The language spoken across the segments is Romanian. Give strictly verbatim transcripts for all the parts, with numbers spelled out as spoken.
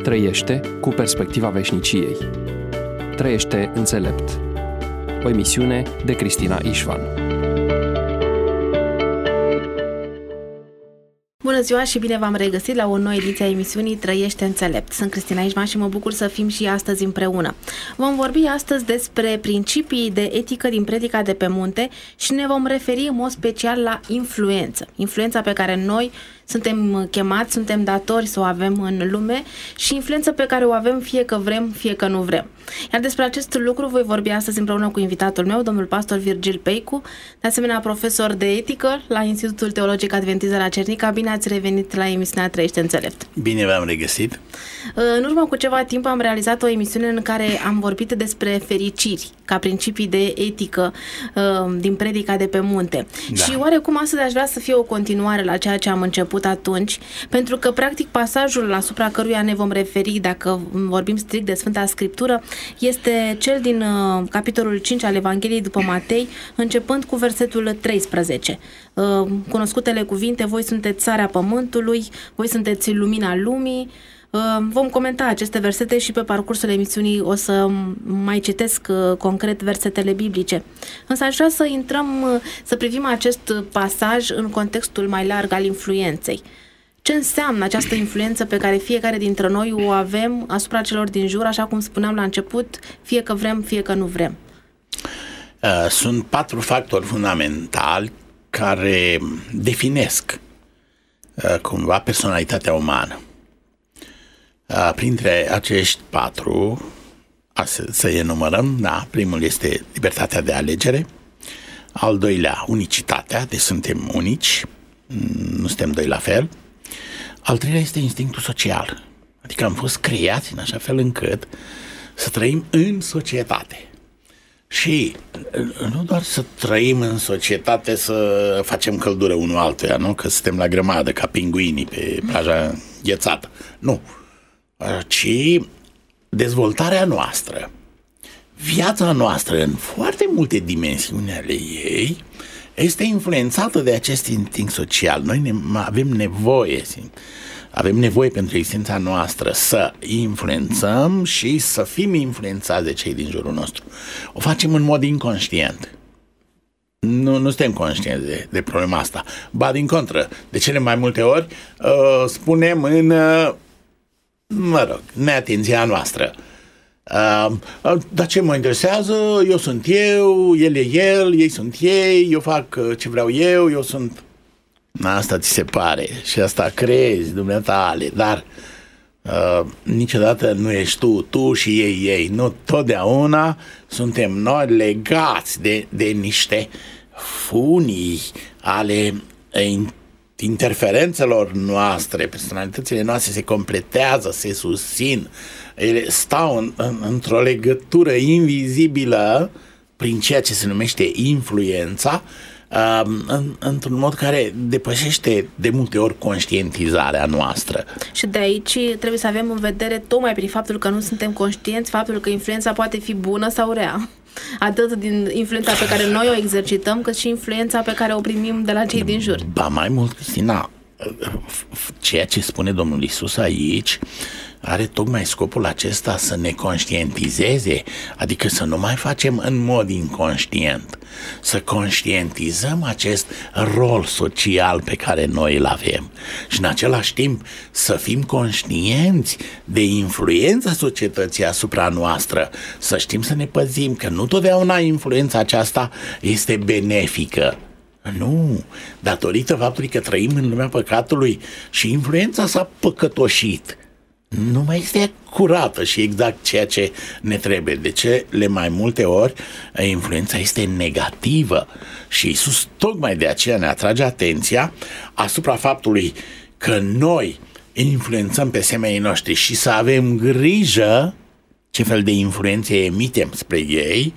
Trăiește cu perspectiva veșniciei. Trăiește înțelept. O emisiune de Cristina Ișvan. Bună ziua și bine v-am regăsit la o nouă ediție a emisiunii Trăiește înțelept. Sunt Cristina Ișvan și mă bucur să fim și astăzi împreună. Vom vorbi astăzi despre principii de etică din Predica de pe Munte și ne vom referi în mod special la influență. Influența pe care noi suntem chemați, suntem datori să o avem în lume și influența pe care o avem fie că vrem, fie că nu vrem. Iar despre acest lucru voi vorbi astăzi împreună cu invitatul meu, domnul pastor Virgil Peicu, de asemenea profesor de etică la Institutul Teologic Adventist de la Cernica. Bine ați revenit la emisiunea Trăiește înțelept. Bine v-am regăsit. În urmă cu ceva timp am realizat o emisiune în care am vorbit despre fericiri ca principii de etică din Predica de pe Munte. Da. Și oarecum astăzi aș vrea să fie o continuare la ceea ce am început atunci, pentru că practic pasajul asupra căruia ne vom referi, dacă vorbim strict de Sfânta Scriptură, este cel din uh, capitolul cinci al Evangheliei după Matei, începând cu versetul treisprezece. Uh, cunoscutele cuvinte: voi sunteți țarea pământului, voi sunteți lumina lumii. Uh, vom comenta aceste versete și pe parcursul emisiunii o să mai citesc uh, concret versetele biblice. Însă aș vrea să intrăm, uh, să privim acest pasaj în contextul mai larg al influenței. Ce înseamnă această influență pe care fiecare dintre noi o avem asupra celor din jur, așa cum spuneam la început, fie că vrem, fie că nu vrem? Sunt patru factori fundamentali care definesc cumva personalitatea umană. Printre acești patru, să enumărăm, da, primul este libertatea de alegere, al doilea unicitatea, deci suntem unici, nu suntem doi la fel. Al treilea este instinctul social, adică am fost creați în așa fel încât să trăim în societate. Și nu doar să trăim în societate, să facem căldură unul altuia, nu? Că suntem la grămadă ca pinguinii pe plaja înghețată. Nu. Ci dezvoltarea noastră, viața noastră în foarte multe dimensiuni ale ei este influențată de acest instinct social. Noi ne, avem nevoie, avem nevoie pentru existența noastră să influențăm și să fim influențați de cei din jurul nostru. O facem în mod inconștient. Nu, nu suntem conștienți de, de problema asta. Ba din contră, de cele mai multe ori uh, spunem în, uh, mă rog, neatenția noastră: Uh, uh, dar ce mă interesează, eu sunt eu, el e el, ei sunt ei, eu fac uh, ce vreau eu, eu sunt... Asta ți se pare și asta crezi, dumneatale, dar uh, niciodată nu ești tu, tu și ei, ei. Nu, totdeauna suntem noi legați de, de niște funii ale uh, interferențelor noastre. Personalitățile noastre se completează, se susțin, ele stau în, în, într-o legătură invizibilă prin ceea ce se numește influența, um, în, într-un mod care depășește de multe ori conștientizarea noastră. Și de aici trebuie să avem în vedere, tocmai prin faptul că nu suntem conștienți, faptul că influența poate fi bună sau rea. Atât din influența pe care noi o exercităm, cât și influența pe care o primim de la cei din jur. Ba mai mult, Cristina, ceea ce spune Domnul Iisus aici are tocmai scopul acesta, să ne conștientizeze, adică să nu mai facem în mod inconștient, să conștientizăm acest rol social pe care noi îl avem și în același timp să fim conștienți de influența societății asupra noastră, să știm să ne păzim că nu totdeauna influența aceasta este benefică. Nu, datorită faptului că trăim în lumea păcatului și influența s-a păcătoșit, nu mai este curată și exact ceea ce ne trebuie. De cele mai multe ori influența este negativă și Iisus tocmai de aceea ne atrage atenția asupra faptului că noi influențăm pe semenii noștri și să avem grijă ce fel de influențe emitem spre ei.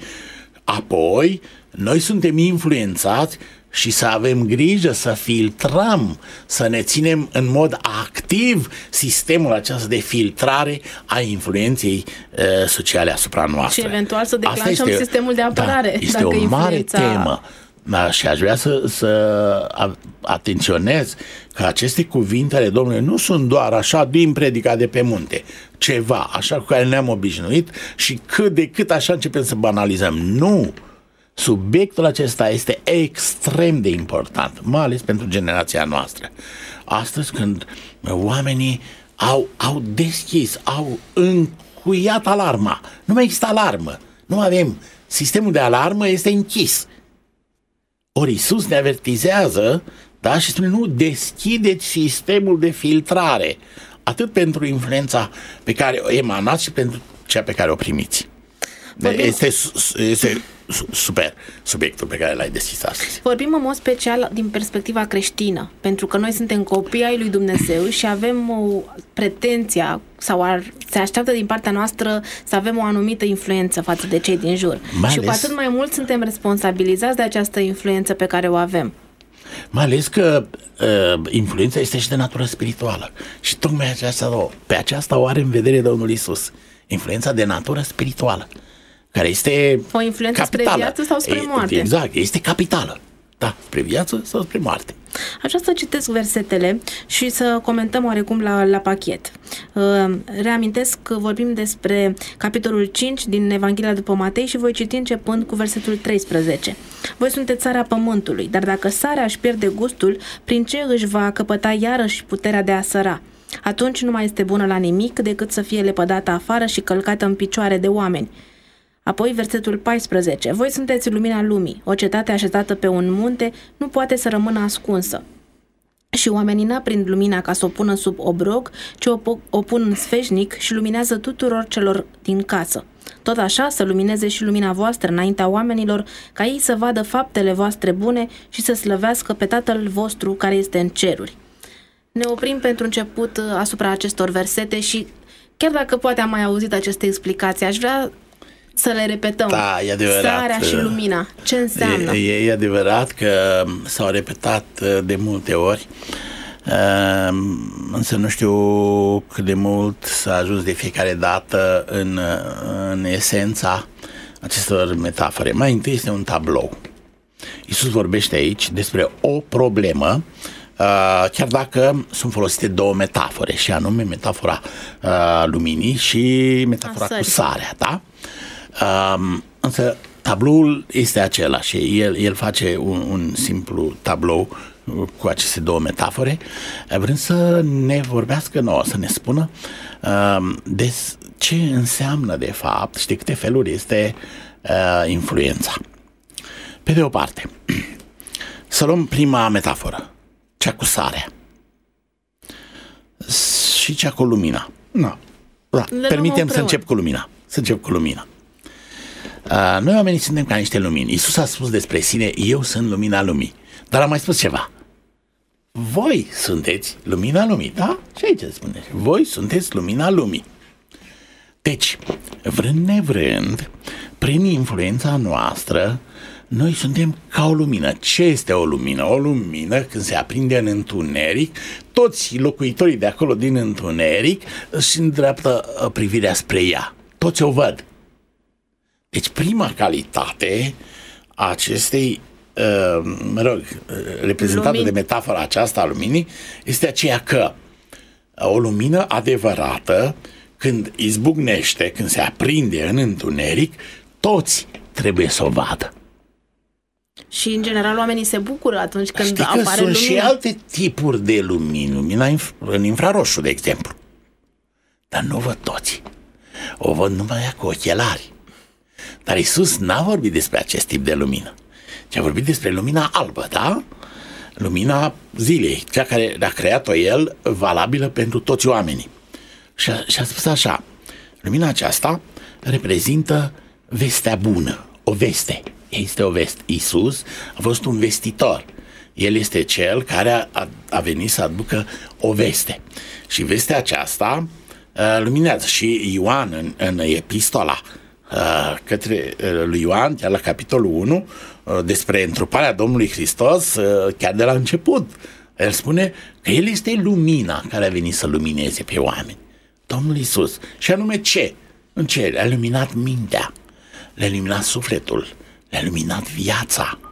Apoi noi suntem influențați și să avem grijă să filtrăm, să ne ținem în mod activ sistemul acesta de filtrare a influenței uh, sociale asupra noastră. Și eventual să declanșăm este, sistemul de apărare. Da, este dacă o mare influența... temă. Da, și aș vrea să, să atenționez că aceste cuvinte ale Domnului nu sunt doar așa din predica de pe munte, ceva așa cu care ne-am obișnuit și cât de cât așa începem să banalizăm. Nu! Subiectul acesta este extrem de important, mai ales pentru generația noastră. Astăzi, când oamenii au, au deschis, au încuiat alarma, nu mai există alarmă, nu avem, sistemul de alarmă este închis. Ori Iisus ne avertizează, da, și spune, nu, deschideți sistemul de filtrare, atât pentru influența pe care o emanați și pentru cea pe care o primiți. Vorbim... Este, este super subiectul pe care l-ai deschis astăzi. Vorbim în mod special din perspectiva creștină, pentru că noi suntem copii ai lui Dumnezeu și avem o pretenția sau ar, se așteaptă din partea noastră să avem o anumită influență față de cei din jur. Mai și ales... cu atât mai mult suntem responsabilizați de această influență pe care o avem. Mai ales că uh, influența este și de natură spirituală. Și tocmai aceasta, pe aceasta o are în vedere Domnul Iisus. Influența de natură spirituală, care este o influență capitală. Spre viață sau spre moarte. Exact, este capitală. Da, spre viață sau spre moarte. Aș vrea să citesc versetele și să comentăm oarecum la, la pachet. Reamintesc că vorbim despre capitolul cinci din Evanghelia după Matei și voi citi începând cu versetul treisprezece. Voi sunteți țara pământului, dar dacă sarea își pierde gustul, prin ce își va căpăta iarăși puterea de a săra? Atunci nu mai este bună la nimic decât să fie lepădată afară și călcată în picioare de oameni. Apoi versetul paisprezece. Voi sunteți lumina lumii. O cetate așezată pe un munte nu poate să rămână ascunsă. Și oamenii n-aprind lumina ca să o pună sub obrog, ci o, o pun în sfeșnic și luminează tuturor celor din casă. Tot așa să lumineze și lumina voastră înaintea oamenilor, ca ei să vadă faptele voastre bune și să slăvească pe Tatăl vostru care este în ceruri. Ne oprim pentru început asupra acestor versete și chiar dacă poate am mai auzit aceste explicații, aș vrea să le repetăm. Da, e adevărat. Sarea și lumina. Ce înseamnă? E, e adevărat că s-au repetat de multe ori, însă nu știu cât de mult s-a ajuns de fiecare dată în, în esența acestor metafore. Mai întâi este un tablou. Iisus vorbește aici despre o problemă, chiar dacă sunt folosite două metafore, și anume metafora luminii și metafora cu sarea, da? Um, însă tabloul este același. El, el face un, un simplu tablou cu aceste două metafore, vrând să ne vorbească nouă, să ne spună um, de ce înseamnă de fapt și de câte feluri este uh, influența. Pe de o parte, să luăm prima metaforă, cea cu sarea și cea cu lumina. No. Da. Permitem să încep cu lumina. Să încep cu lumina. Uh, noi oamenii suntem ca niște lumini. Iisus a spus despre sine, eu sunt lumina lumii. Dar a mai spus ceva. Voi sunteți lumina lumii, da? Și aici spune. Voi sunteți lumina lumii. Deci, vrând nevrând, prin influența noastră, noi suntem ca o lumină. Ce este o lumină? O lumină, când se aprinde în întuneric, toți locuitorii de acolo din întuneric își îndreaptă privirea spre ea. Toți o văd. Deci prima calitate a acestei, uh, mă rog, reprezentată Lumini. de metafora aceasta a luminii, este aceea că o lumină adevărată, când izbucnește, când se aprinde în întuneric, toți trebuie să o vadă. Și, în general, oamenii se bucură atunci când Știi apare că sunt lumina. și alte tipuri de lumini, lumina în infraroșu, de exemplu. Dar nu văd toți. O văd numai aia cu ochelari. Dar Iisus n-a vorbit despre acest tip de lumină, ci a vorbit despre lumina albă, da? Lumina zilei, cea care a creat-o El, valabilă pentru toți oamenii. Și a, și a spus așa, lumina aceasta reprezintă vestea bună, o veste. Este o veste. Iisus a fost un vestitor. El este cel care a, a, a venit să aducă o veste. Și vestea aceasta uh, luminează. Și Ioan în, în epistola uh, către uh, lui Ioan, chiar la capitolul unu, uh, despre întruparea Domnului Hristos, uh, chiar de la început, el spune că El este lumina care a venit să lumineze pe oameni. Domnul Iisus. Și anume ce? În ce? Le-a luminat mintea, le-a luminat sufletul, le-a luminat viața.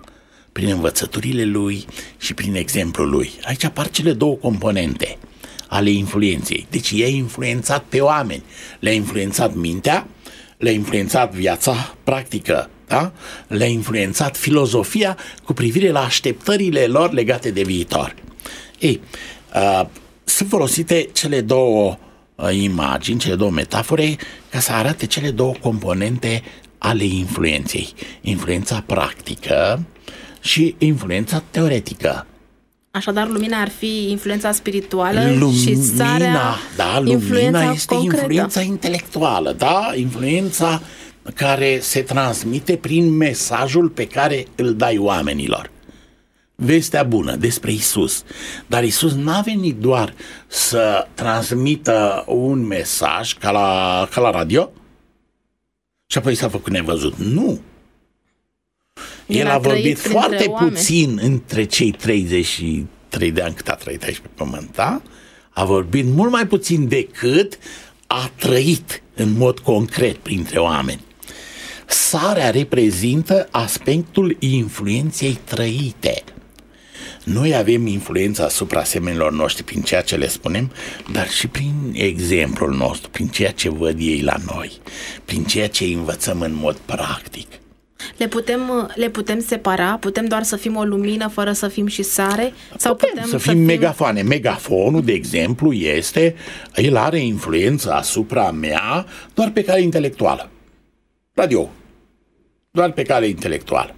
prin învățăturile lui și prin exemplul lui. Aici apar cele două componente ale influenței. Deci i-a influențat pe oameni, le-a influențat mintea, le-a influențat viața practică, da? Le-a influențat filozofia cu privire la așteptările lor legate de viitor. Ei, uh, sunt folosite cele două uh, imagini, cele două metafore ca să arate cele două componente ale influenței. Influența practică și influența teoretică. Așadar, lumina ar fi influența spirituală lumina, și sarea, da, lumina este concretă. influența intelectuală, da? Influența care se transmite prin mesajul pe care îl dai oamenilor. Vestea bună despre Isus. Dar Isus n-a venit doar să transmită un mesaj ca la, ca la radio și apoi s-a făcut nevăzut. Nu! El, El a, a vorbit foarte oameni. puțin între cei treizeci și trei de ani cât a trăit aici pe pământ, da? A vorbit mult mai puțin decât a trăit în mod concret printre oameni. Sarea reprezintă aspectul influenței trăite. Noi avem influența asupra semenilor noștri prin ceea ce le spunem, dar și prin exemplul nostru, prin ceea ce văd ei la noi, prin ceea ce învățăm în mod practic. Le putem, le putem separa? Putem doar să fim o lumină fără să fim și sare? Sau putem, putem să fim, să fim megafoane. Megafonul, de exemplu, este, el are influență asupra mea doar pe cale intelectuală. Radio. Doar pe cale intelectuală.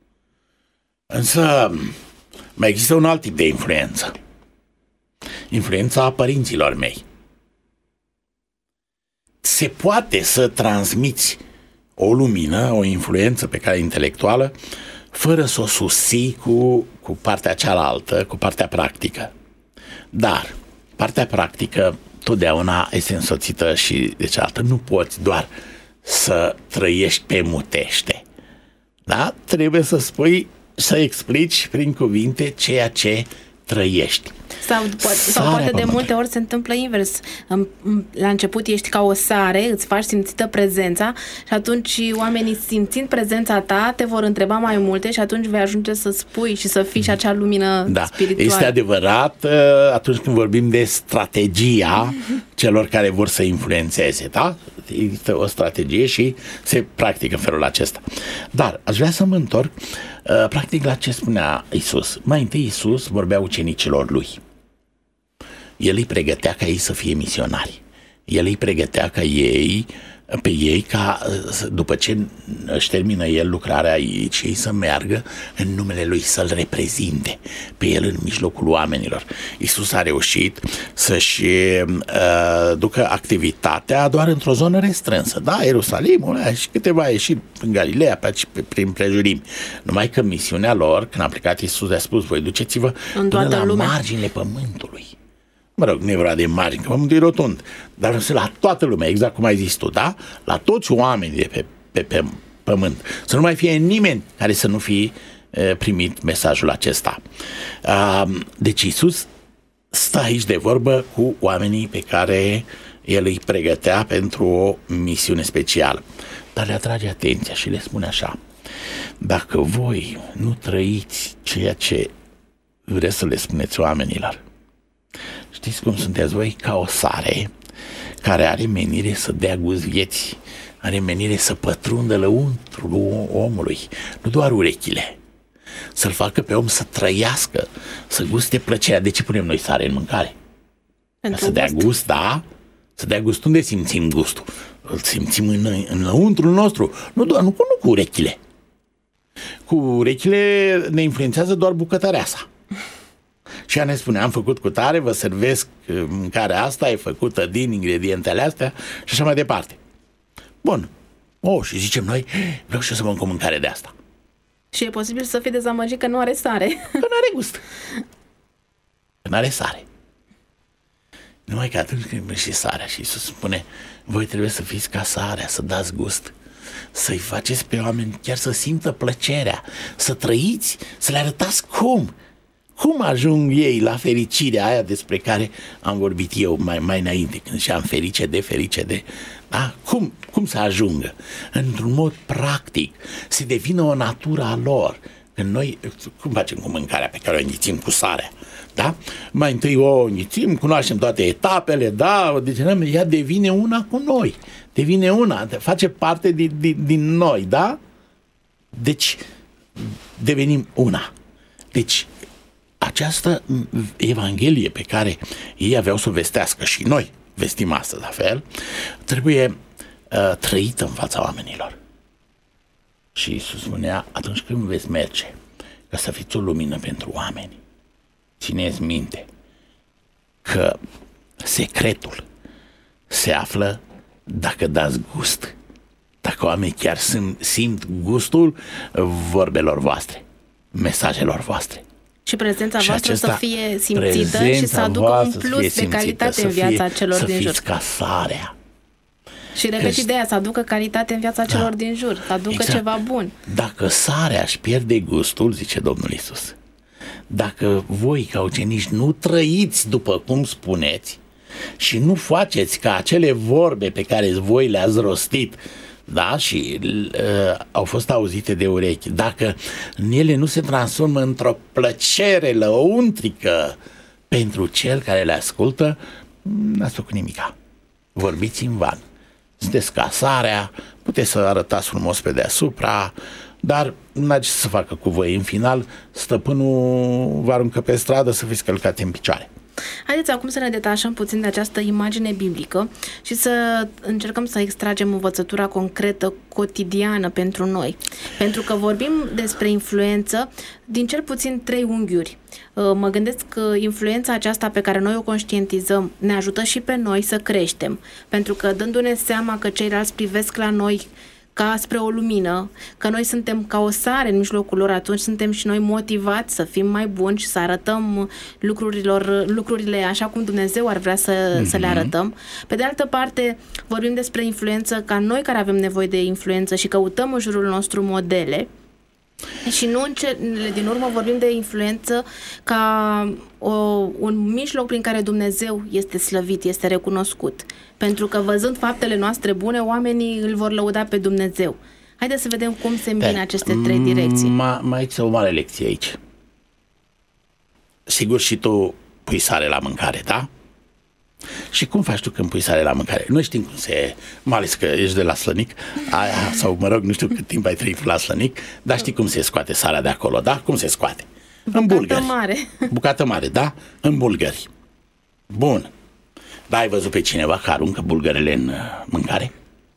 Însă mai există un alt tip de influență. Influența părinților mei. Se poate să transmiți o lumină, o influență pe cale intelectuală, fără să o susții cu, cu partea cealaltă, cu partea practică. Dar partea practică totdeauna este însoțită și de cealaltă. Nu poți doar să trăiești pe mutește. Da? Trebuie să spui, să explici prin cuvinte ceea ce trăiești. Sau, poate, sau poate de multe ori se întâmplă invers. La început ești ca o sare, îți faci simțită prezența și atunci oamenii, simțind prezența ta, te vor întreba mai multe și atunci vei ajunge să spui și să fii și acea lumină da, spirituală. Este adevărat atunci când vorbim de strategia celor care vor să influențeze, da? Există o strategie și se practică în felul acesta. Dar aș vrea să mă întorc practic la ce spunea Isus. Mai întâi Isus vorbea ucenicilor lui. El îi pregătea ca ei să fie misionari. El îi pregătea ca ei, pe ei ca după ce își termină el lucrarea aici, ei să meargă în numele lui, să-l reprezinte pe el în mijlocul oamenilor. Isus a reușit să-și uh, ducă activitatea doar într-o zonă restrânsă. Da, Ierusalimul și câteva ieșiri în Galileea, pe aici, pe, prin prejurimi. Numai că misiunea lor, când a plecat Isus, a spus, voi duceți-vă până la lumea. marginile pământului. Mă rog, nu e vorba de margini, că pământul e rotund, dar să la toată lumea, exact cum ai zis tu, da? La toți oamenii de pe, pe, pe pământ. Să nu mai fie nimeni care să nu fie e, primit mesajul acesta. A, deci Iisus stă aici de vorbă cu oamenii pe care El îi pregătea pentru o misiune specială. Dar le atrage atenția și le spune așa: dacă voi nu trăiți ceea ce vreți să le spuneți oamenilor, știți cum sunteți voi? Ca o sare care are menire să dea gust vieții, are menire să pătrundă lăuntrul omului, nu doar urechile, să-l facă pe om să trăiască, să guste plăcerea. De ce punem noi sare în mâncare? Ca să dea gust, da? Să dea gust. Unde simțim gustul? Îl simțim în, în lăuntrul nostru, nu doar, nu, nu cu urechile. Cu urechile ne influențează doar bucătăreasa. Și ea ne spune, am făcut cu tare, vă servesc mâncarea asta, e făcută din ingredientele astea și așa mai departe. Bun. Oh, și zicem noi, vreau și eu să mănânc o mâncare de asta. Și e posibil să fii dezamăgit că nu are sare. Că nu are gust. Că nu are sare. Numai că atunci când vine și sarea și Iisus spune, voi trebuie să fiți ca sarea, să dați gust, să-i faceți pe oameni chiar să simtă plăcerea, să trăiți, să le arătați cum. Cum ajung ei la fericirea aia despre care am vorbit eu mai, mai înainte, când ziceam ferice de, ferice de, da? Cum, cum să ajungă? Într-un mod practic, să devină o natură a lor. Când noi, cum facem cu mâncarea pe care o înghițim cu sarea? Da? Mai întâi o înghițim, cunoaștem toate etapele, da, deci ea devine una cu noi. Devine una, face parte din, din, din noi, da? Deci, devenim una. Deci, această Evanghelie pe care ei aveau să o vestească și noi vestim astăzi la fel, trebuie uh, trăită în fața oamenilor. Și Iisus spunea, atunci când veți merge, ca să fiți o lumină pentru oameni, țineți minte că secretul se află dacă dați gust, dacă oamenii chiar simt gustul vorbelor voastre, mesajelor voastre. Și prezența și voastră să fie simțită și să aducă un plus de calitate în viața celor din jur. Să fiți ca sarea. Și repet ideea, să aducă calitate în viața celor da. din jur, să aducă exact. ceva bun. Dacă sarea își pierde gustul, zice Domnul Iisus, dacă voi ca ucenici nu trăiți după cum spuneți și nu faceți ca acele vorbe pe care voi le-ați rostit, da, și uh, au fost auzite de urechi, dacă ele nu se transformă într-o plăcere lăuntrică pentru cel care le ascultă, n-ați făcut nimica. Vorbiți în van. Sunteți ca sarea, puteți să arătați frumos pe deasupra, dar n-ați să facă cu voi. În final, stăpânul vă aruncă pe stradă să fiți călcate în picioare. Haideți acum să ne detașăm puțin de această imagine biblică și să încercăm să extragem învățătura concretă, cotidiană pentru noi. Pentru că vorbim despre influență din cel puțin trei unghiuri. Mă gândesc că influența aceasta pe care noi o conștientizăm ne ajută și pe noi să creștem. Pentru că dându-ne seama că ceilalți privesc la noi ca spre o lumină, că noi suntem ca o sare în mijlocul lor, atunci suntem și noi motivați să fim mai buni și să arătăm lucrurilor, lucrurile așa cum Dumnezeu ar vrea să, mm-hmm. să le arătăm. Pe de altă parte, vorbim despre influență ca noi care avem nevoie de influență și căutăm în jurul nostru modele. Și nu în cele din urmă vorbim de influență ca o, un mijloc prin care Dumnezeu este slăvit, este recunoscut. Pentru că văzând faptele noastre bune, oamenii îl vor lăuda pe Dumnezeu. Haideți să vedem cum se îmbină aceste trei direcții. Mai există o mare lecție aici. Sigur și tu pui sare la mâncare, da? Și cum faci tu când pui sare la mâncare? Noi știm cum se... Mai ales că ești de la Slănic, aia, sau mă rog, nu știu cât timp ai trăit la Slănic, dar știi cum se scoate sarea de acolo, da? Cum se scoate? Bucată în bulgări. mare. Bucată mare, da? În bulgări. Bun. Da, ai văzut pe cineva că aruncă bulgările în mâncare?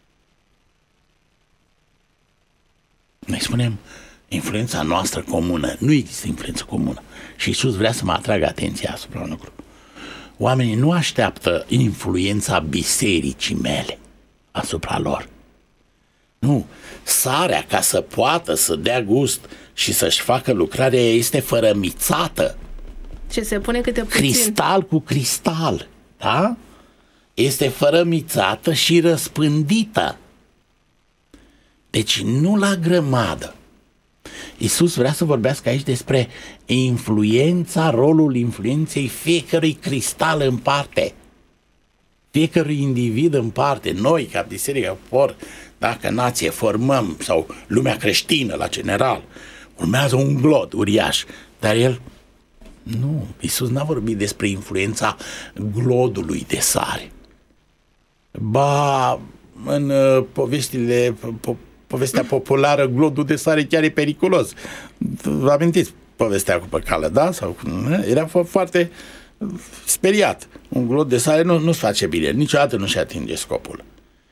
Noi spunem influența noastră comună. Nu există influență comună. Și Iisus vrea să mă atragă atenția asupra unui lucru. Oamenii nu așteaptă influența bisericii mele asupra lor. Nu. Sarea, ca să poată să dea gust și să-și facă lucrarea, este fărămițată. Ce se pune câte puțin. Cristal cu cristal. Da? Este fărămițată și răspândită. Deci nu la grămadă. Iisus vrea să vorbească aici despre influența, rolul influenței fiecărui cristal în parte. Fiecărui individ în parte. Noi, ca biserică, por, dacă nație, formăm, sau lumea creștină, la general, urmează un glod uriaș. Dar el, nu, Iisus n-a vorbit despre influența glodului de sare. Ba, în uh, povestile... Po- povestea populară, glodul de sare chiar e periculos. Vă amintiți povestea cu păcală, da? Sau, era foarte speriat. Un glod de sare nu, nu-ți face bine, niciodată nu-și atinge scopul.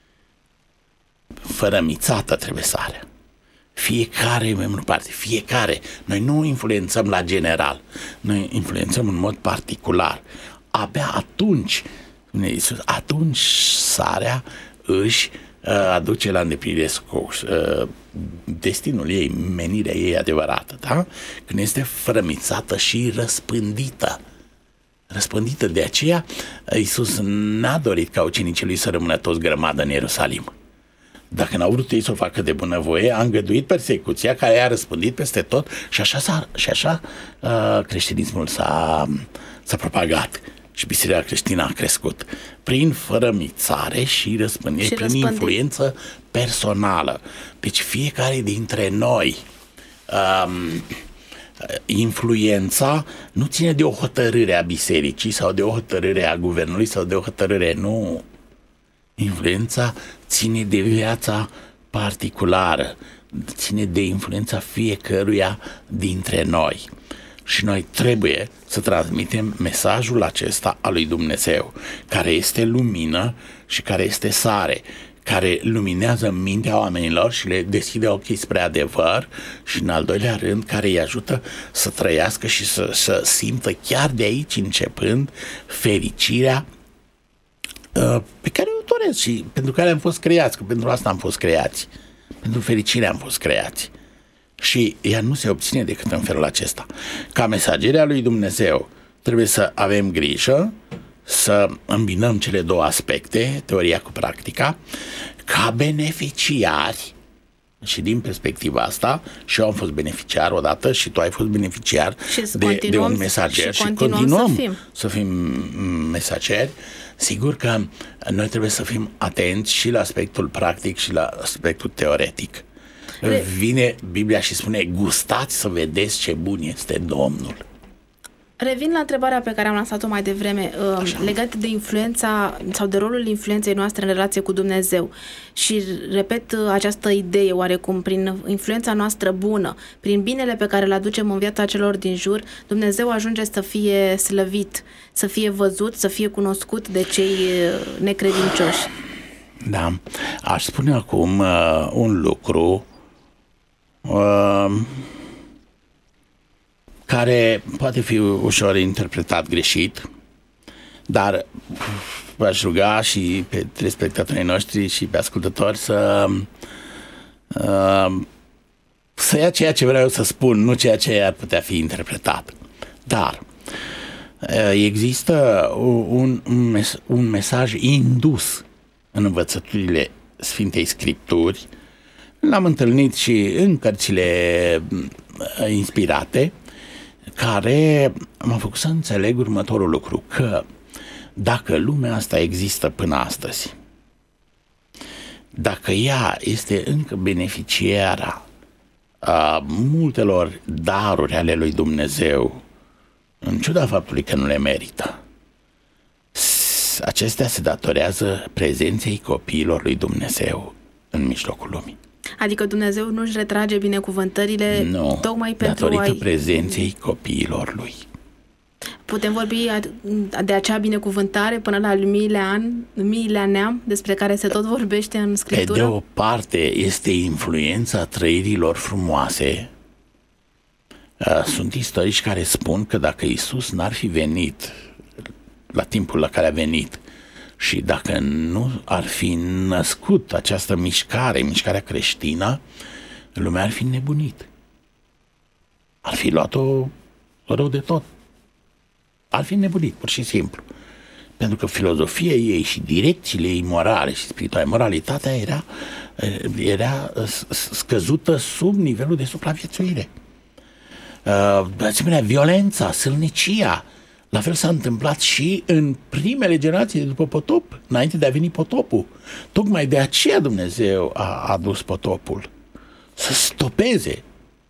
Fărămițată trebuie sarea. Fiecare membru parte, fiecare. Noi nu influențăm la general, noi influențăm în mod particular. Abia atunci, atunci sarea își aduce la îndeplinire uh, destinul ei, menirea ei adevărată, da? Când este frămițată și răspândită. Răspândită. De aceea, Iisus n-a dorit ca ucenicii lui să rămână toți grămadă în Ierusalim. Dacă n-au vrut ei să o facă de bunăvoie, a îngăduit persecuția care i-a răspândit peste tot și așa, s-a, și așa uh, creștinismul s-a, s-a propagat. Și biserica creștină a crescut prin fărămițare și răspândire, și prin răspândire. Influență personală. Deci fiecare dintre noi um, influența nu ține de o hotărâre a bisericii sau de o hotărâre a guvernului sau de o hotărâre, nu. Influența ține de viața particulară, ține de influența fiecăruia dintre noi. Și noi trebuie să transmitem mesajul acesta al lui Dumnezeu, care este lumină și care este sare, care luminează mintea oamenilor și le deschide ochii spre adevăr și, în al doilea rând, care îi ajută să trăiască și să, să simtă chiar de aici începând fericirea uh, pe care o doresc și pentru care am fost creați, că pentru asta am fost creați, pentru fericirea am fost creați. Și ea nu se obține decât în felul acesta. Ca mesageri a lui Dumnezeu trebuie să avem grijă să îmbinăm cele două aspecte, teoria cu practica, ca beneficiari. Și din perspectiva asta, și eu am fost beneficiar odată și tu ai fost beneficiar de, de un mesager și, și continuăm, continuăm să, fim. să fim mesageri. Sigur că noi trebuie să fim atenți și la aspectul practic și la aspectul teoretic. Vine Biblia și spune: gustați să vedeți ce bun este Domnul. Revin la întrebarea pe care am lansat-o mai devreme, Așa. legat de influența sau de rolul influenței noastre în relație cu Dumnezeu. Și repet această idee, oarecum, prin influența noastră bună, prin binele pe care îl aducem în viața celor din jur, Dumnezeu ajunge să fie slăvit, să fie văzut, să fie cunoscut de cei necredincioși. Da. Aș spune acum uh, un lucru uh, care poate fi ușor interpretat greșit, dar v-aș ruga și pe telespectatorii noștri și pe ascultători să uh, să ia ceea ce vreau să spun, nu ceea ce ar putea fi interpretat. Dar uh, există un, un, mes- un mesaj indus în învățăturile Sfintei Scripturi. L-am întâlnit și în cărțile inspirate, care m-a făcut să înțeleg următorul lucru, că dacă lumea asta există până astăzi, dacă ea este încă beneficiara a multelor daruri ale lui Dumnezeu, în ciuda faptului că nu le merită, acestea se datorează prezenței copiilor lui Dumnezeu în mijlocul lumii. Adică Dumnezeu nu-și retrage binecuvântările nu, tocmai pentru datorită a... prezenței copiilor lui. Putem vorbi de acea binecuvântare până la miile an, miile neam, despre care se tot vorbește în Scriptură? Pe de o parte este influența trăirilor frumoase. Sunt istorici care spun că dacă Iisus n-ar fi venit la timpul la care a venit și dacă nu ar fi născut această mișcare, mișcarea creștină, lumea ar fi nebunit. Ar fi luat-o rău de tot. Ar fi nebunit, pur și simplu. Pentru că filozofia ei și direcțiile ei morale și spirituale, moralitatea era, era scăzută sub nivelul de supraviețuire. De asemenea, violența, sălnicia, la fel s-a întâmplat și în primele generații de după potop, înainte de a veni potopul. Tocmai de aceea Dumnezeu a adus potopul, să stopeze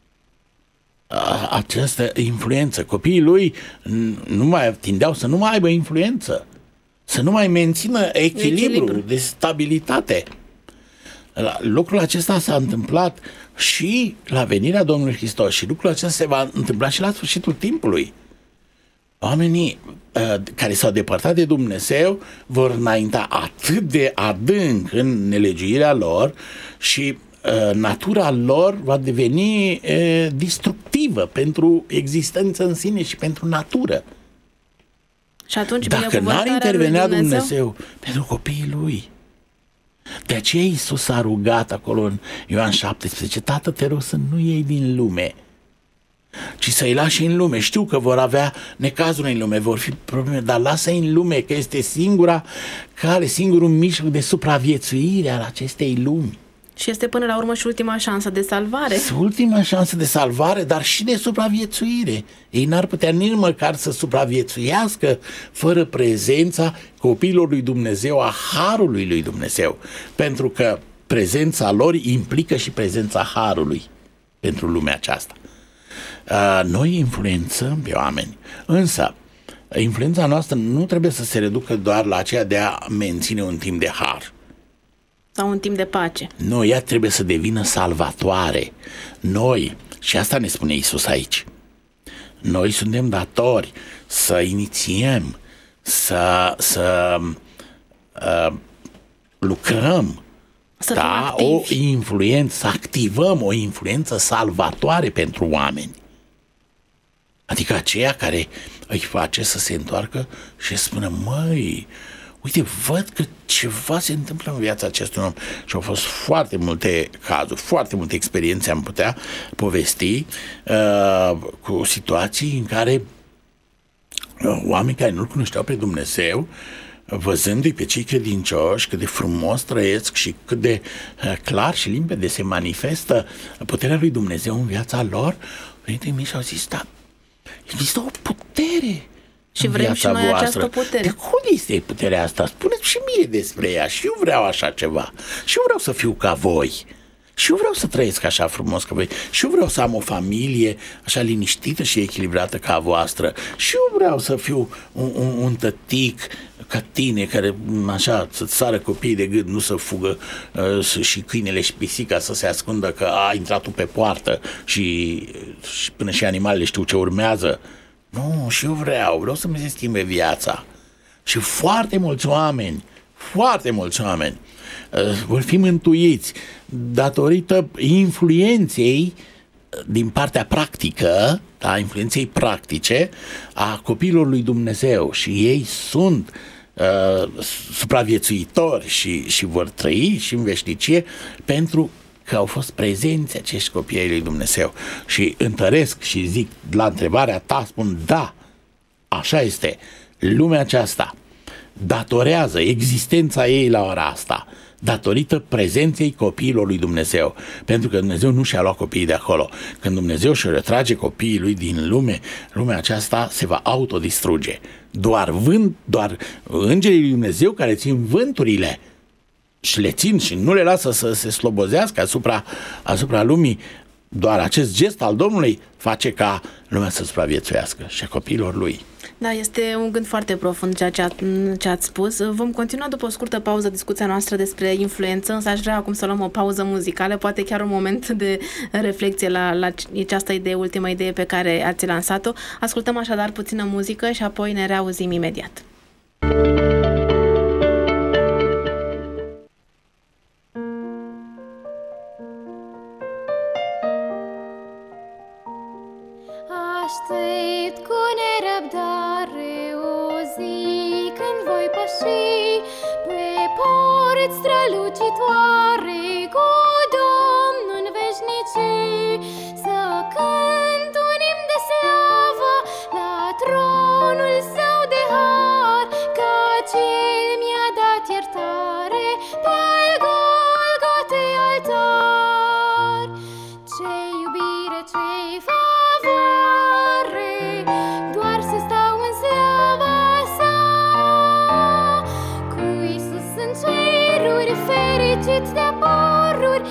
această influență. Copiii lui nu mai tindeau să nu mai aibă influență, să nu mai mențină echilibru, echilibru. de stabilitate. Lucrul acesta s-a întâmplat și la venirea Domnului Hristos și lucrul acesta se va întâmpla și la sfârșitul timpului. Oamenii uh, care s-au depărtat de Dumnezeu vor înainta atât de adânc în nelegiuirea lor și uh, natura lor va deveni uh, destructivă pentru existența în sine și pentru natură. Și atunci, dacă n-ar intervenea Dumnezeu? Dumnezeu pentru copiii lui. De aceea Iisus a rugat acolo în Ioan șaptesprezece: Tată, te rog să nu iei din lume, ci să-i lași în lume. Știu că vor avea necazuri în lume, vor fi probleme, dar lasă-i în lume, că este singura cale, singurul mijloc de supraviețuire al acestei lumi. Și este până la urmă și ultima șansă de salvare. Ultima șansă de salvare, dar și de supraviețuire. Ei n-ar putea nici măcar să supraviețuiască fără prezența copiilor lui Dumnezeu, a harului lui Dumnezeu. Pentru că prezența lor implică și prezența harului. pentru lumea aceasta. Noi influențăm pe oameni, însă influența noastră nu trebuie să se reducă doar la aceea de a menține un timp de har. Sau un timp de pace. Nu, ea trebuie să devină salvatoare. Noi, și asta ne spune Iisus aici, noi suntem datori să inițiem, să, să uh, lucrăm, să da, o influență, să activăm o influență salvatoare pentru oameni. Adică aceea care îi face să se întoarcă și să spună, măi, uite, văd că ceva se întâmplă în viața acestui om. Și au fost foarte multe cazuri, foarte multe experiențe am putea povesti uh, cu situații în care uh, oameni care nu-L cunoșteau pe Dumnezeu, văzându-i pe cei credincioși cât de frumos trăiesc și cât de uh, clar și limpede se manifestă puterea lui Dumnezeu în viața lor, părintele mei și-au zis, da, există o putere și vrem și noi voastră. Această putere. De cum este puterea asta? Spuneți și mie despre ea. Și eu vreau așa ceva. Și eu vreau să fiu ca voi. Și eu vreau să trăiesc așa frumos ca voi. Și eu vreau să am o familie așa liniștită și echilibrată ca a voastră. Și eu vreau să fiu un, un, un tătic ca tine, care așa să-ți sară copiii de gât, nu să fugă uh, și câinele și pisica să se ascundă că a intrat tu pe poartă și, și până și animalele știu ce urmează. Nu, și eu vreau, vreau să mi se schimbe viața. Și foarte mulți oameni, foarte mulți oameni uh, vor fi mântuiți datorită influenței din partea practică, da, influenței practice a copiilor lui Dumnezeu. Și ei sunt uh, supraviețuitori și, și vor trăi și în veșnicie pentru că au fost prezenți acești copii ai lui Dumnezeu. Și întăresc și zic la întrebarea ta, spun da, așa este. Lumea aceasta datorează existența ei la ora asta datorită prezenței copiilor lui Dumnezeu. Pentru că Dumnezeu nu și-a luat copiii de acolo. Când Dumnezeu și-o retrage copiii lui din lume, lumea aceasta se va autodistruge. Doar vânt, doar îngerii lui Dumnezeu care țin vânturile și le țin și nu le lasă să se slobozească asupra, asupra lumii, doar acest gest al Domnului face ca lumea să supraviețuiască și a copiilor lui. Da, este un gând foarte profund ceea ce, a, ce ați spus. Vom continua după o scurtă pauză discuția noastră despre influență, însă aș vrea acum să luăm o pauză muzicală, poate chiar un moment de reflexie la, la această idee, ultima idee pe care ați lansat-o. Ascultăm așadar puțină muzică și apoi ne reauzim imediat. Aștept cu nerăbdare o zi când voi păși pe porți strălucitoare cu Domnul în veșnicii, să cânt un imn de slavă la tronul său de har, căci El mi-a dat iertare pe-al Golgotei altar. Ce iubire, ce-i favoare, doar să stau în slava sa, cu Iisus în ceruri, fericit de-a poruri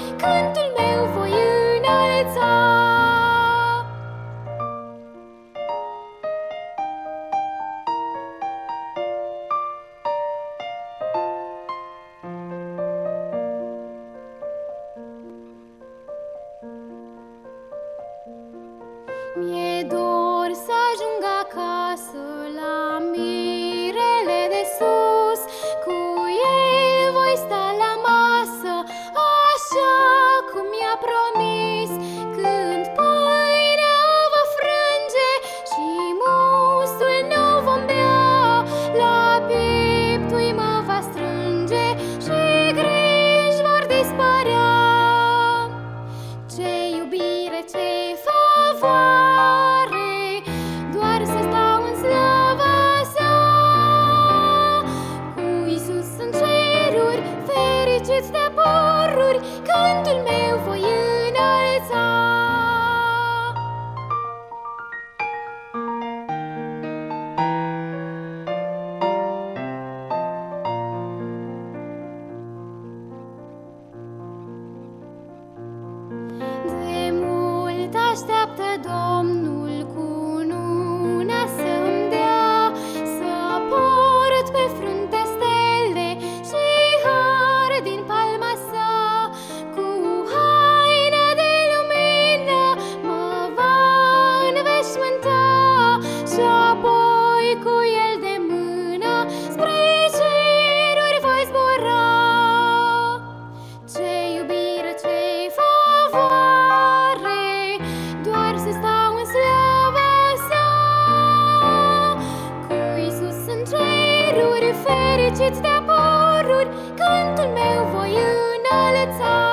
strălucit de păruri, cântul meu voi înălța.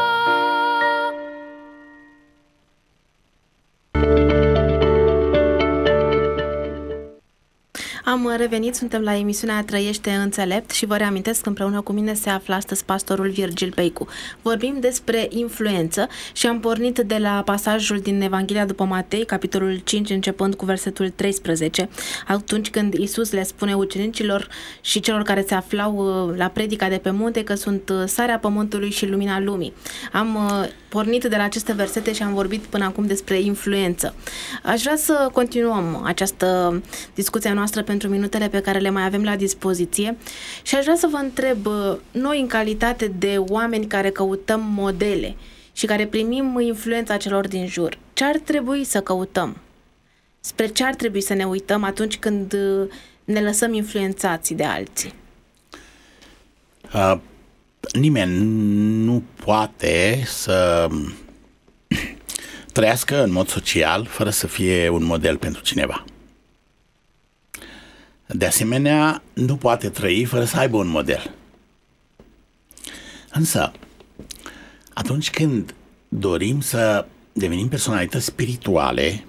Am revenit, suntem la emisiunea Trăiește înțelept și vă reamintesc că împreună cu mine se află astăzi pastorul Virgil Peicu. Vorbim despre influență și am pornit de la pasajul din Evanghelia după Matei, capitolul cinci, începând cu versetul treisprezece, atunci când Iisus le spune ucenicilor și celor care se aflau la predica de pe munte că sunt sarea pământului și lumina lumii. Am pornit de la aceste versete și am vorbit până acum despre influență. Aș vrea să continuăm această discuție noastră pentru minutele pe care le mai avem la dispoziție și aș vrea să vă întreb, noi în calitate de oameni care căutăm modele și care primim influența celor din jur, ce ar trebui să căutăm? Spre ce ar trebui să ne uităm atunci când ne lăsăm influențați de alții? Uh, nimeni nu poate să trăiască în mod social fără să fie un model pentru cineva. De asemenea, nu poate trăi fără să aibă un model. Însă, atunci când dorim să devenim personalități spirituale,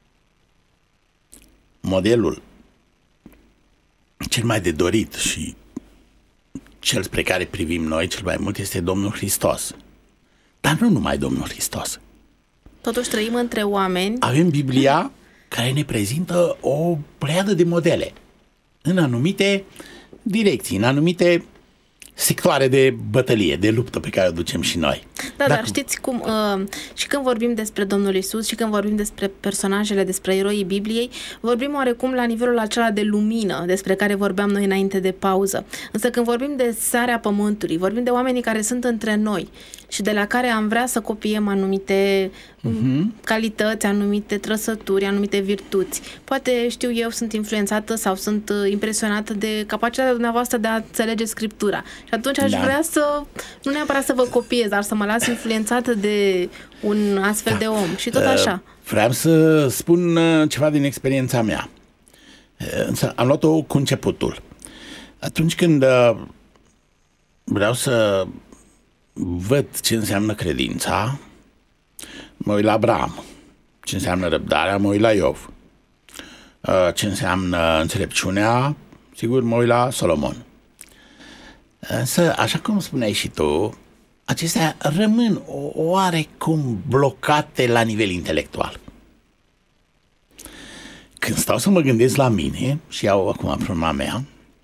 modelul cel mai de dorit și cel spre care privim noi cel mai mult este Domnul Hristos. Dar nu numai Domnul Hristos. Totuși trăim între oameni. Avem Biblia care ne prezintă o pleiadă de modele în anumite direcții, în anumite sectoare de bătălie, de luptă pe care o ducem și noi. Da, Dacă... dar știți cum, uh, și când vorbim despre Domnul Iisus și când vorbim despre personajele, despre eroii Bibliei, vorbim oarecum la nivelul acela de lumină despre care vorbeam noi înainte de pauză. Însă când vorbim de sarea pământului, vorbim de oamenii care sunt între noi și de la care am vrea să copiem anumite uh-huh. calități, anumite trăsături, anumite virtuți. Poate, știu eu, sunt influențată sau sunt impresionată de capacitatea dumneavoastră de a înțelege Scriptura. Și atunci aș da. vrea să, nu neapărat să vă copiez, dar să mă las influențată de un astfel da. de om. Și tot așa. Vreau să spun ceva din experiența mea. Însă am luat-o cu începutul. Atunci când vreau să văd ce înseamnă credința, mă uit la Abraham. Ce înseamnă răbdarea, mă uit la Iov. Ce înseamnă înțelepciunea, sigur, mă uit la Solomon. Însă, așa cum spuneai și tu, acestea rămân oarecum blocate la nivel intelectual. Când stau să mă gândesc la mine, și iau acum problema mea,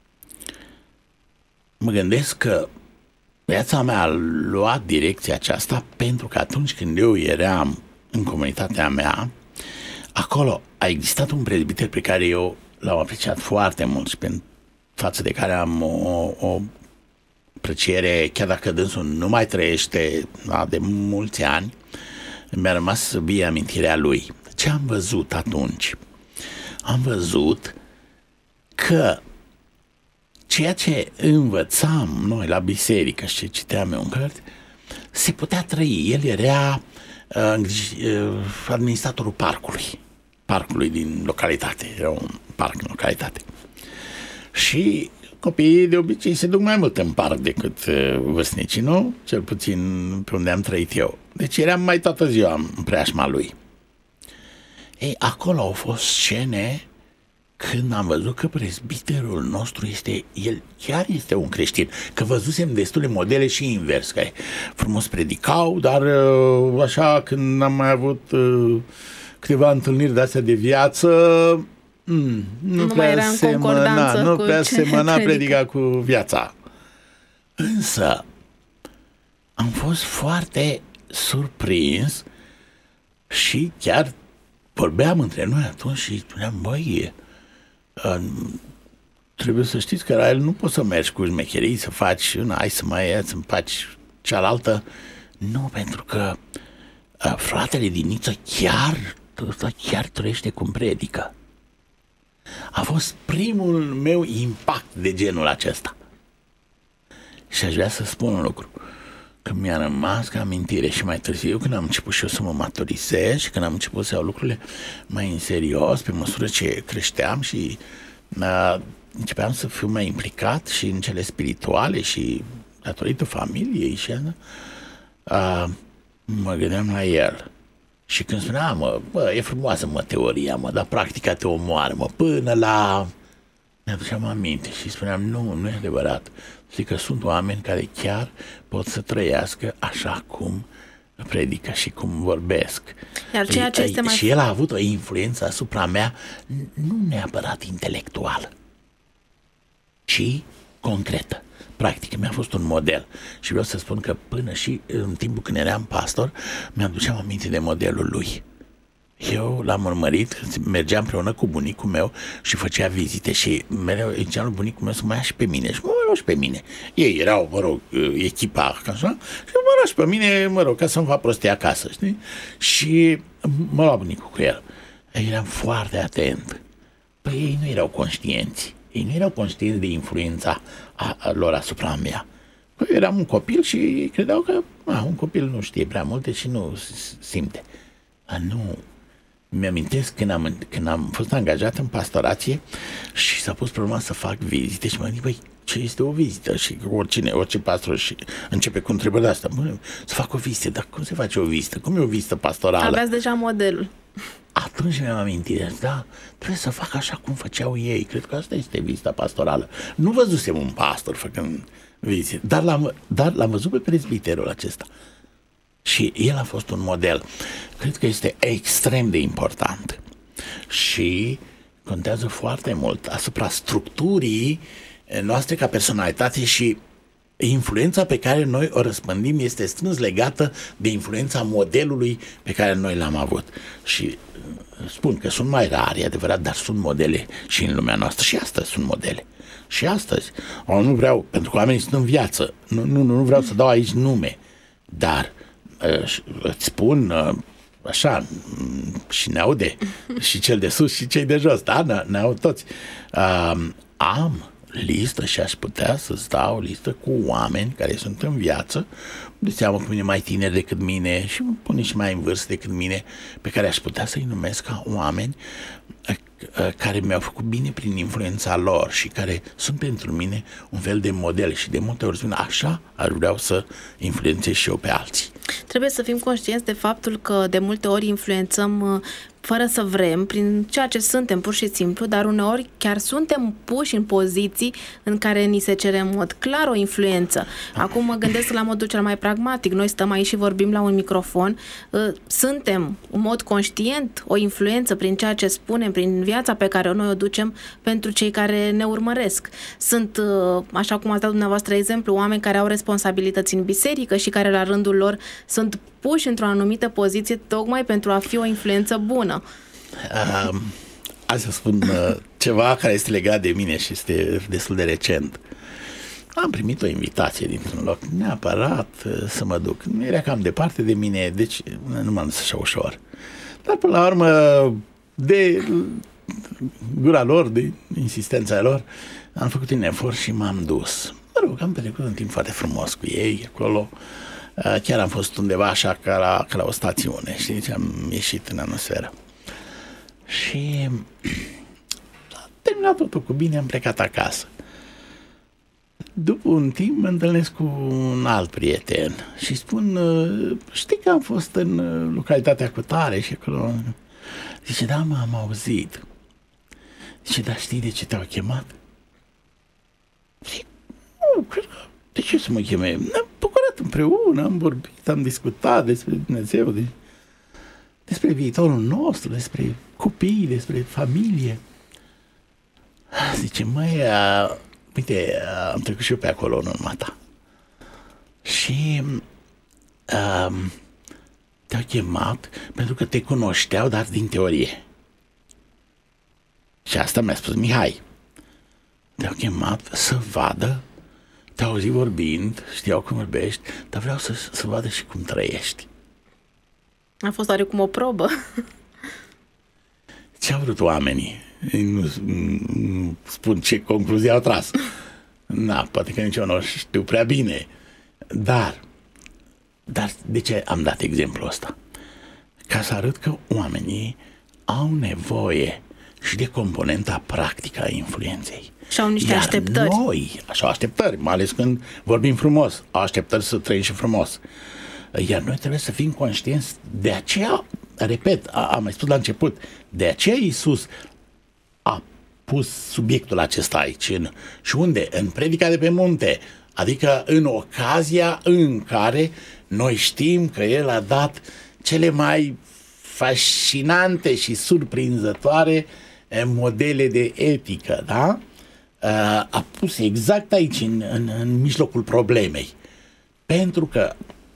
mă gândesc că viața mea a luat direcția aceasta pentru că atunci când eu eram în comunitatea mea, acolo a existat un prezbiter pe care eu l-am apreciat foarte mult și pe față de care am o, o apreciere, chiar dacă dânsul nu mai trăiește da, de mulți ani, mi-a rămas vie amintirea lui. Ce am văzut atunci? Am văzut că ceea ce învățam noi la biserică și ce citeam eu în cărți, se putea trăi. El era uh, administratorul parcului, parcului din localitate. Era un parc în localitate. Și copiii de obicei se duc mai mult în parc decât uh, vârstnicii, nu? Cel puțin pe unde am trăit eu. Deci eram mai toată ziua în preajma lui. Ei, acolo au fost scene când am văzut că prezbiterul nostru este, el chiar este un creștin, că văzusem destule modele și invers, care frumos predicau, dar așa când am mai avut câteva întâlniri de-astea de viață, mm, nu, nu prea semăna, nu prea semăna predica cu viața. Însă am fost foarte surprins și chiar vorbeam între noi atunci și spuneam, băi, trebuie să știți că la el nu poți să mergi cu șmecherii, să faci una, hai să mai ia, să faci cealaltă. Nu, pentru că a, fratele din Niță chiar, chiar trăiește cum predică. A fost primul meu impact de genul acesta. Și aș vrea să spun un lucru, că mi-a rămas ca amintire și mai târziu când am început și eu să mă maturizez și când am început să iau lucrurile mai în serios pe măsură ce creșteam și uh, începeam să fiu mai implicat și în cele spirituale și datorită familiei și uh, mă gândeam la el. Și când spunea, mă, bă, e frumoasă, mă, teoria, mă, dar practica te omoară, mă, până la... Mi-aduceam aminte și spuneam, nu, nu e adevărat. Zic că sunt oameni care chiar pot să trăiască așa cum predică și cum vorbesc. Iar ceea ce este mai... Și el a avut o influență asupra mea, nu neapărat intelectuală, ci concretă. Practic, mi-a fost un model. Și vreau să spun că până și în timpul când eram pastor, mi-aduceam aminte de modelul lui. Eu l-am urmărit, mergeam împreună cu bunicul meu și făcea vizite și mereu ziceam lui bunicul meu să mă ia și pe mine și mă rog și pe mine. Ei erau, mă rog, echipa, așa, și mă rog și pe mine, mă rog, ca să-mi fac prostie acasă, știi? Și mă lua bunicul cu el. Eu eram foarte atent. Păi ei nu erau conștienți. Ei nu erau conștienți de influența a, a lor asupra mea. Păi eu eram un copil și ei credeau că a, un copil nu știe prea multe și nu simte. A, nu... Mi-amintesc când am, când am fost angajat în pastorație și s-a pus problema să fac vizite și mă gândesc, băi, ce este o vizită? Și oricine, orice pastor și începe cu întrebările astea. Bă, să fac o vizită, dar cum se face o vizită? Cum e o vizită pastorală? Aveați deja modelul. Atunci mi-am amintit, da, trebuie să fac așa cum făceau ei. Cred că asta este vizita pastorală. Nu văzusem un pastor făcând vizite, dar l-am, dar l-am văzut pe prezbiterul acesta. Și el a fost un model. Cred că este extrem de important și contează foarte mult asupra structurii noastre ca personalitate și influența pe care noi o răspândim este strâns legată de influența modelului pe care noi l-am avut. Și spun că sunt mai rari, adevărat, dar sunt modele și în lumea noastră și astăzi sunt modele. Și astăzi, o, nu vreau, pentru că oamenii sunt în viață, nu, nu, nu vreau să dau aici nume, dar îți spun așa și ne aude și cel de sus și cei de jos, da? Ne, ne aud toți. Am listă și aș putea să-ți dau o listă cu oameni care sunt în viață, de seamă cu mine mai tineri decât mine și pune și mai în vârstă decât mine, pe care aș putea să-i numesc ca oameni care mi-au făcut bine prin influența lor și care sunt pentru mine un fel de model și de multe ori spun așa ar vreau să influențez și eu pe alții. Trebuie să fim conștienți de faptul că de multe ori influențăm fără să vrem, prin ceea ce suntem pur și simplu, dar uneori chiar suntem puși în poziții în care ni se cere în mod clar o influență. Acum mă gândesc la modul cel mai pragmatic. Noi stăm aici și vorbim la un microfon. Suntem, în mod conștient, o influență prin ceea ce spunem, prin viața pe care noi o ducem pentru cei care ne urmăresc. Sunt, așa cum ați dat dumneavoastră exemplu, oameni care au responsabilități în biserică și care la rândul lor sunt puși într-o anumită poziție tocmai pentru a fi o influență bună. Uh, Hai să spun uh, ceva care este legat de mine și este destul de recent. Am primit o invitație dintr-un loc, neapărat uh, să mă duc. Era cam departe de mine, deci nu m-am dus așa ușor. Dar până la urmă, de gura lor, de insistența lor, am făcut un efort și m-am dus. Mă rog, am petrecut un timp foarte frumos cu ei acolo. Chiar am fost undeva așa ca la, ca la o stațiune, știți, am ieșit în atmosferă. Și a terminat totul cu bine, am plecat acasă. După un timp mă întâlnesc cu un alt prieten și spun, știi că am fost în localitatea cu tare și acolo. Zice, da, mă, am auzit. Zice, dar știi de ce te-au chemat? Zic, nu, cred că, de ce să mă cheme? Ne-am bucurat împreună, am vorbit, am discutat despre Dumnezeu, de, despre viitorul nostru, despre copii, despre familie. Zice, măi, a, uite, am trecut și eu pe acolo în urma ta. Și a, te-au chemat pentru că te cunoșteau, dar din teorie. Și asta mi-a spus Mihai. Te-au chemat să vadă, te-au auzit vorbind, știau cum vorbești, dar vreau să, să vadă și cum trăiești. A fost oarecum o probă. Ce au vrut oamenii? Nu, nu spun ce concluzie au tras. Na, poate că nici eu nu știu prea bine. Dar, dar de ce am dat exemplul ăsta? Ca să arăt că oamenii au nevoie și de componenta practică a influenței. Și au niște Iar așteptări. noi, așa, așteptări, mai ales când vorbim frumos, așteptări să trăim și frumos. Iar noi trebuie să fim conștienți, de aceea, repet, am mai spus la început, de aceea Iisus a pus subiectul acesta aici. În, și unde? În predica de pe munte, adică în ocazia în care noi știm că El a dat cele mai fascinante și surprinzătoare modele de etică, da? A pus exact aici, în, în, în mijlocul problemei. Pentru că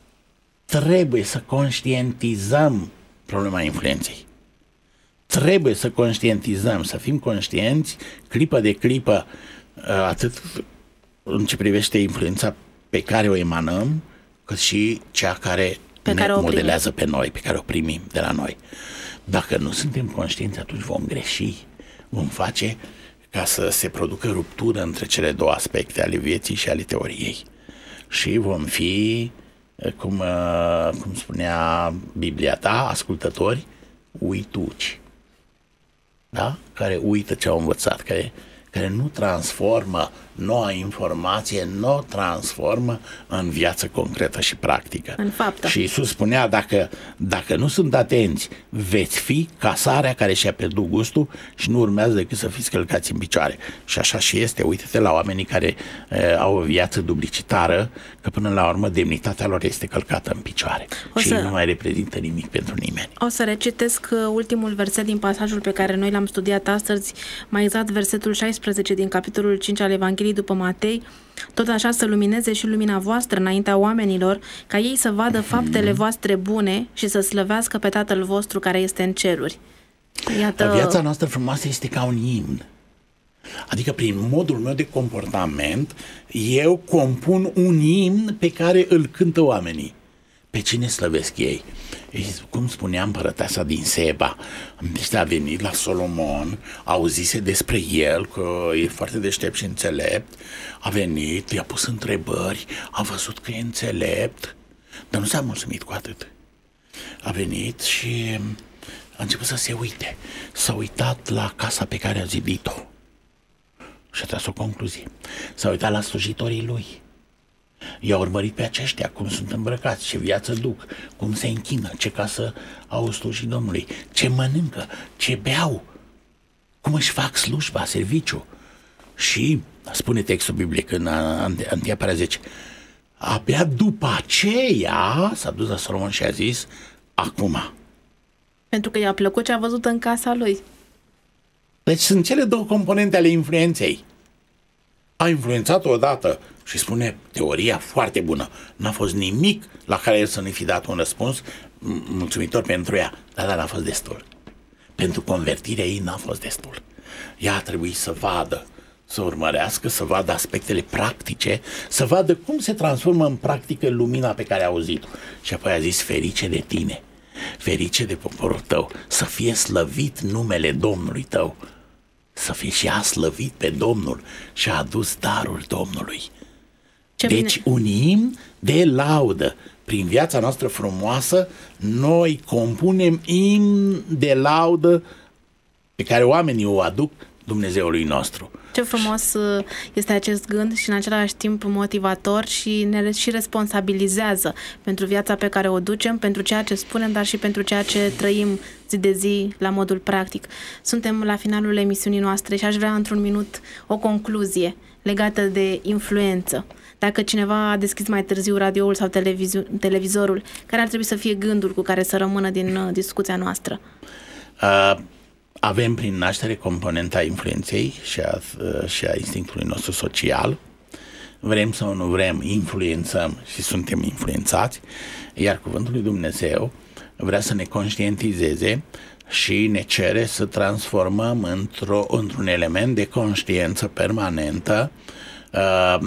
trebuie să conștientizăm problema influenței. Trebuie să conștientizăm, să fim conștienți, clipă de clipă, atât în ce privește influența pe care o emanăm, cât și cea care pe ne care modelează pe noi, pe care o primim de la noi. Dacă nu suntem conștienți, atunci vom greși, vom face ca să se producă ruptură între cele două aspecte, ale vieții și ale teoriei. Și vom fi, cum, cum spunea Biblia ta, ascultători uituci, da? Care uită ce au învățat, care, care nu transformă noua informație, nu o transformă în viață concretă și practică. În faptă. Și Iisus spunea, dacă, dacă nu sunt atenți, veți fi ca sarea care și-a pierdut gustul și nu urmează decât să fiți călcați în picioare. Și așa și este. Uite-te la oamenii care uh, au o viață duplicitară, că până la urmă demnitatea lor este călcată în picioare. O și să... nu mai reprezintă nimic pentru nimeni. O să recitesc ultimul verset din pasajul pe care noi l-am studiat astăzi, mai exact versetul șaisprezece din capitolul cinci al Evangheliei după Matei. Tot așa să lumineze și lumina voastră înaintea oamenilor, ca ei să vadă faptele voastre bune și să slăvească pe Tatăl vostru care este în ceruri. Iată... Viața noastră frumoasă este ca un imn. Adică prin modul meu de comportament eu compun un imn pe care îl cântă oamenii. Pe cine slăvesc ei? Cum spunea împărăteasa din Seba, deci a venit la Solomon, auzise despre el că e foarte deștept și înțelept, a venit, i-a pus întrebări, a văzut că e înțelept, dar nu s-a mulțumit cu atât. A venit și a început să se uite, s-a uitat la casa pe care a zidit-o și a tras o concluzie. S-a uitat la slujitorii lui. I-a urmărit pe aceștia, cum sunt îmbrăcați, ce viață duc, cum se închină, ce casă au slujit Domnului, ce mănâncă, ce beau, cum își fac slujba, serviciu. Și, spune textul biblic în întâi Împărați zece, abia după aceea s-a dus la Solomon și a zis, acum. Pentru că i-a plăcut ce a văzut în casa lui. Deci sunt cele două componente ale influenței. A influențat odată și spune teoria foarte bună. N-a fost nimic la care el să nu fi dat un răspuns mulțumitor pentru ea. Dar da, n-a fost destul. Pentru convertirea ei n-a fost destul. Ea a trebuit să vadă, să urmărească, să vadă aspectele practice, să vadă cum se transformă în practică lumina pe care a auzit-o. Și apoi a zis, ferice de tine, ferice de poporul tău, să fie slăvit numele Domnului tău. Să fie și a slăvit pe Domnul și a adus darul Domnului. Ce deci bine. Un imn de laudă. Prin viața noastră frumoasă, noi compunem imn de laudă pe care oamenii o aduc Dumnezeului nostru. Ce frumos este acest gând și în același timp motivator și ne și responsabilizează pentru viața pe care o ducem, pentru ceea ce spunem, dar și pentru ceea ce trăim zi de zi la modul practic. Suntem la finalul emisiunii noastre și aș vrea într-un minut o concluzie legată de influență. Dacă cineva a deschis mai târziu radioul sau televizorul, care ar trebui să fie gândul cu care să rămână din uh, discuția noastră? Uh, avem prin naștere componenta influenței și a, uh, și a instinctului nostru social. Vrem sau nu vrem, influențăm și suntem influențați, iar cuvântul lui Dumnezeu vrea să ne conștientizeze și ne cere să transformăm într-o, într-un element de conștiință permanentă uh,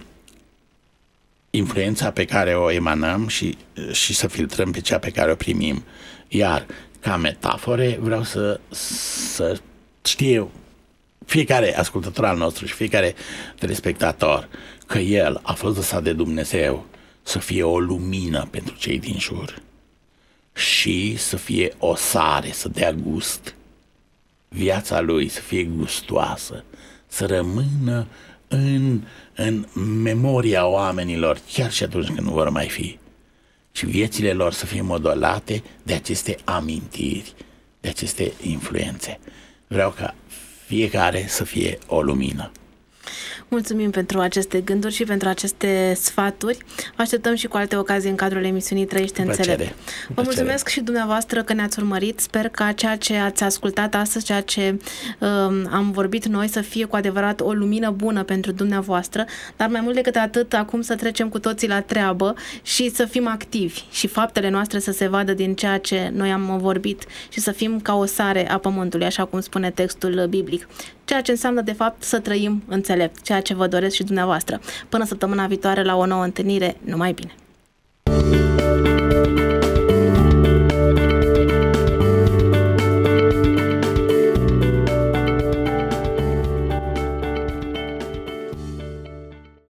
influența pe care o emanăm și, și să filtrăm pe cea pe care o primim. Iar, ca metafore, vreau să, să știe fiecare ascultător al nostru și fiecare telespectator că el a fost lăsat de Dumnezeu să fie o lumină pentru cei din jur și să fie o sare, să dea gust viața lui să fie gustoasă, să rămână în, în memoria oamenilor, chiar și atunci când nu vor mai fi. Și viețile lor să fie modulate de aceste amintiri, de aceste influențe. Vreau ca fiecare să fie o lumină. Mulțumim pentru aceste gânduri și pentru aceste sfaturi. Vă așteptăm și cu alte ocazii în cadrul emisiunii Trăiește Înțelept. Vă mulțumesc și dumneavoastră că ne-ați urmărit. Sper ca ceea ce ați ascultat astăzi, ceea ce um, am vorbit noi, să fie cu adevărat o lumină bună pentru dumneavoastră, dar mai mult decât atât, acum să trecem cu toții la treabă și să fim activi și faptele noastre să se vadă din ceea ce noi am vorbit și să fim ca o sare a pământului, așa cum spune textul biblic. Ceea ce înseamnă, de fapt, să trăim înțelept, ceea ce vă doresc și dumneavoastră. Până săptămâna viitoare la o nouă întâlnire, numai bine!